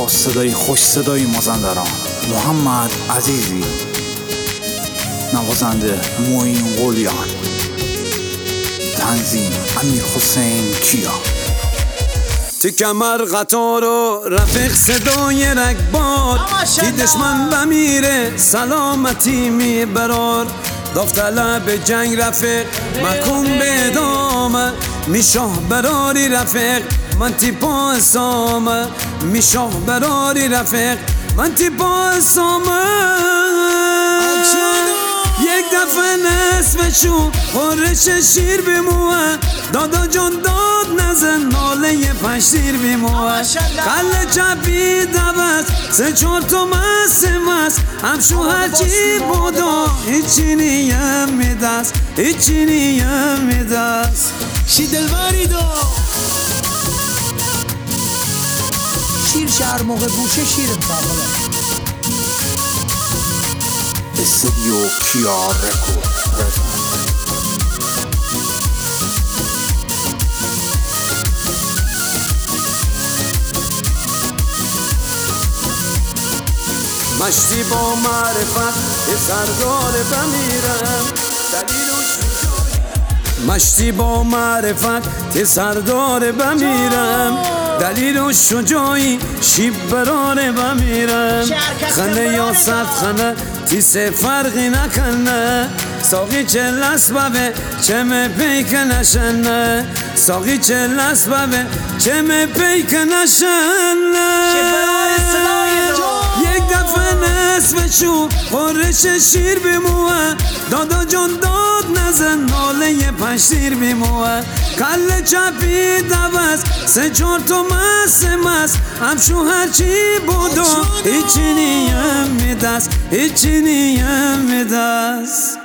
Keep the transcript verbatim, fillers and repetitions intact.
با صدای خوش صدای مازندران محمد عزیزی، نوازنده معین قلیان، تنظیم امیر حسین کیا. تو کمر قطار و رفیق صدای رگبار، تی دشمن بمیره سلامتی میبرار. داوطلب جنگ رفیق مکن به دامه، میشاه براری رفیق من تی پا سامه. میشاه براری رفیق من تی پا سامه. یک دفعه نصفشون خورش شیر بیموه، دادا جان داد نزن ناله پشتیر بیموه. قل چپی دوست سه چار تو مست مست، هم شوهر چی بودا هیچی نیم میدست، هیچی نیم میدست. شی دلبری دا شیر شهر موقع بوشه شیر مقابله استودیو کیا رکورد. مشتی با معرفت یه سردار بمیرم دلیلوش. مشتی با معرفت یه سردار بمیرم دلیل و شجاعی شیب براره بمیرم. خنه یا صد خنه تیسه فرقی نکنه، ساقی چه لسبه چه می پیک نشنه. ساقی چه لسبه چه می پیک نشنه. یک دفعه نصفشون خورش شیر بیموه، دادا جان داد نزن ناله پشتیر بیموه. کل چپی دوست سه چار تو مست مست، هم شوهر چی بودو هیچی نیم میدست، هیچی نیم میدست.